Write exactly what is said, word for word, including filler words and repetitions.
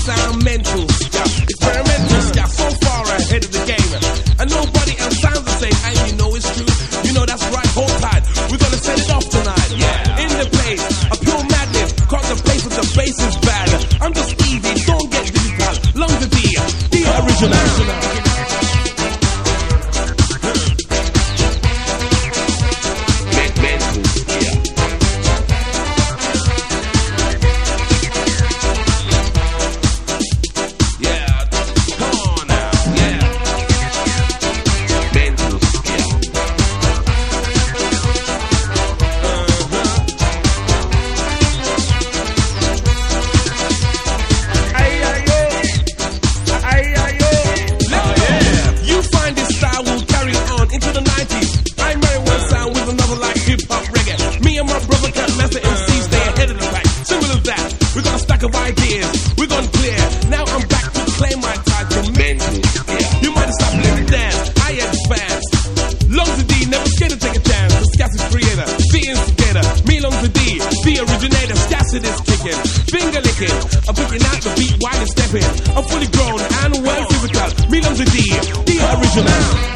sound mental, yeah. Experimental, yeah. So far ahead of the game, and nobody else sounds the same. And you know it's true, you know that's right. Hold tight, we're gonna set it off tonight. Yeah. In the place, a pure madness. Cause the place with the bass is bad. I'm just easy, don't get digital. Long to be the original. Of ideas, we're gonna clear. Now I'm back to claim my title. Mental, yeah. You might have stopped living dance. I advance. Longs to D, never scared to take a chance. The Scass is creator, the instigator. Me Longs to D, the originator. Scass it is kicking, finger licking. I'm picking out the beat while it's stepping. I'm fully grown and well physical. Me Longs to D, the original.